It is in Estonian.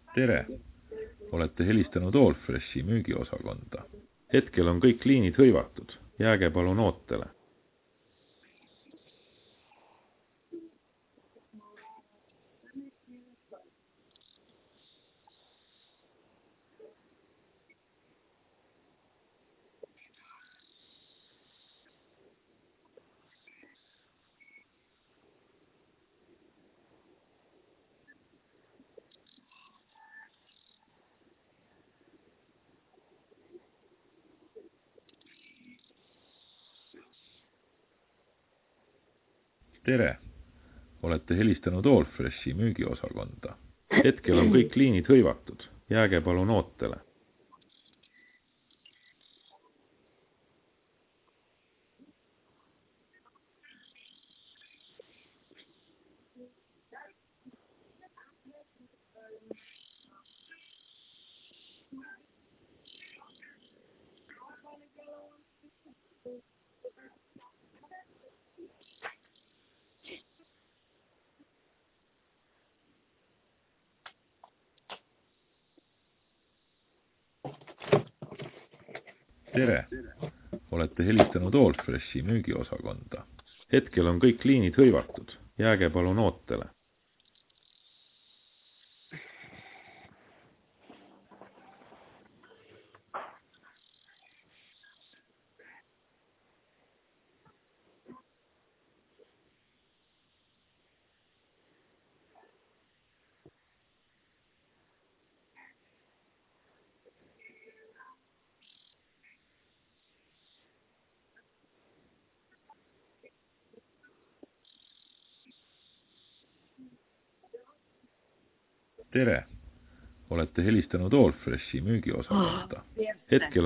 Tere! Olete helistanud Allfreshi müügiosakonda. Hetkel on kõik liinid hõivatud. Jääge palun ootele. Tere! Olete helistanud Allfreshi müügiosakonda. Hetkel on kõik liinid hõivatud. Jääge palun ootele. Tere! Olete helistanud Allfreshi müügiosakonda. Hetkel on kõik liinid hõivatud. Jääge palun ootele. Tere! Olete helistanud Allfreshi müügiosakonda. Hetkel